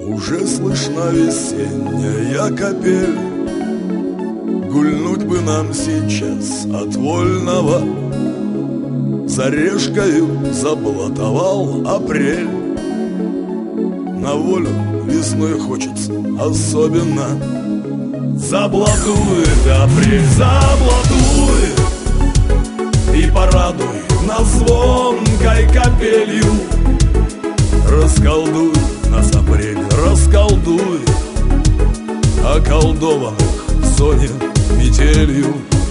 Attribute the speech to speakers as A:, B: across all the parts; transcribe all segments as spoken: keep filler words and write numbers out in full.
A: Уже слышна весенняя капель. Гульнуть бы нам сейчас от вольного. За решкою заблатовал апрель. На волю весной хочется особенно. Заблатует апрель, заблатует, и порадуй нас звонкой капелью. Расколдуй нас апрель, расколдуй околдованных в зоне метелью.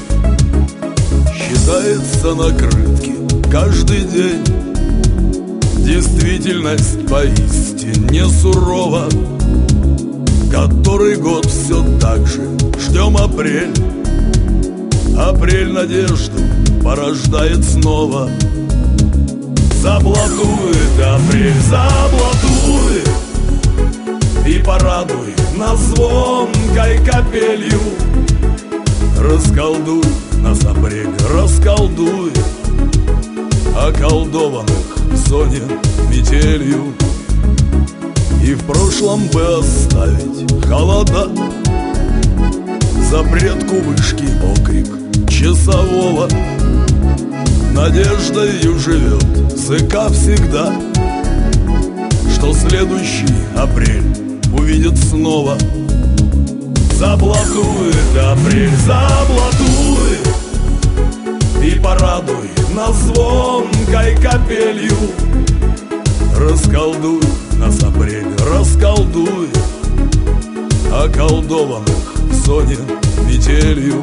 A: Считается на крытке каждый день. Действительность поистине сурова. Который год все так же ждем апрель. Апрель надежду порождает снова. Заблатует апрель, заблатует, и порадуй нас звонкой капелью. Расколдуй нас апрель, расколдуй околдованных в зоне метелью. И в прошлом бы оставить холода, запрет кувышки, окрик часового. Надеждою живет ЗК всегда, что следующий апрель увидит снова. Заблатует апрель, заблатует, и порадуй нас звонкой капелью. Расколдуй нас апрель, расколдуй околдованных в зоне метелью.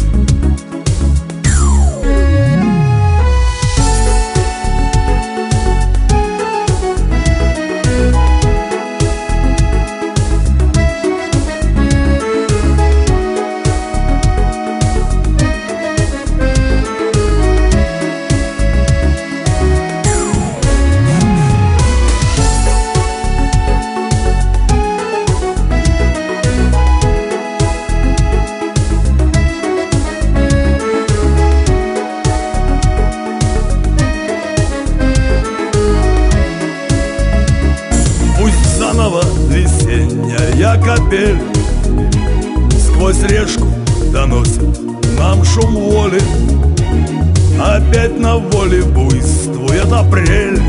A: Весенняя капель сквозь решку доносит нам шум воли. Опять на воле буйствует апрель,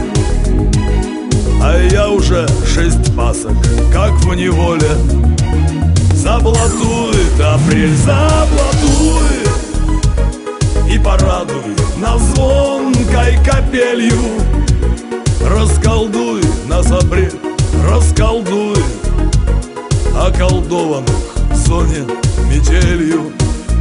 A: а я уже шесть пасок, как в неволе. Заблатует апрель, заблатует, и порадуй нас звонкой капелью. Расколдуй нас апрель, расколдуй околдованных в зоне метелью.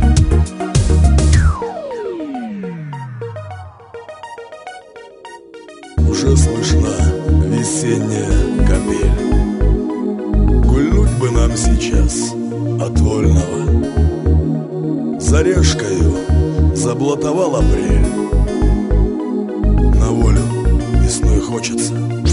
A: Уже слышна весенняя капель. Гульнуть бы нам сейчас от вольного. За решкою заблатовал апрель. На волю весной хочется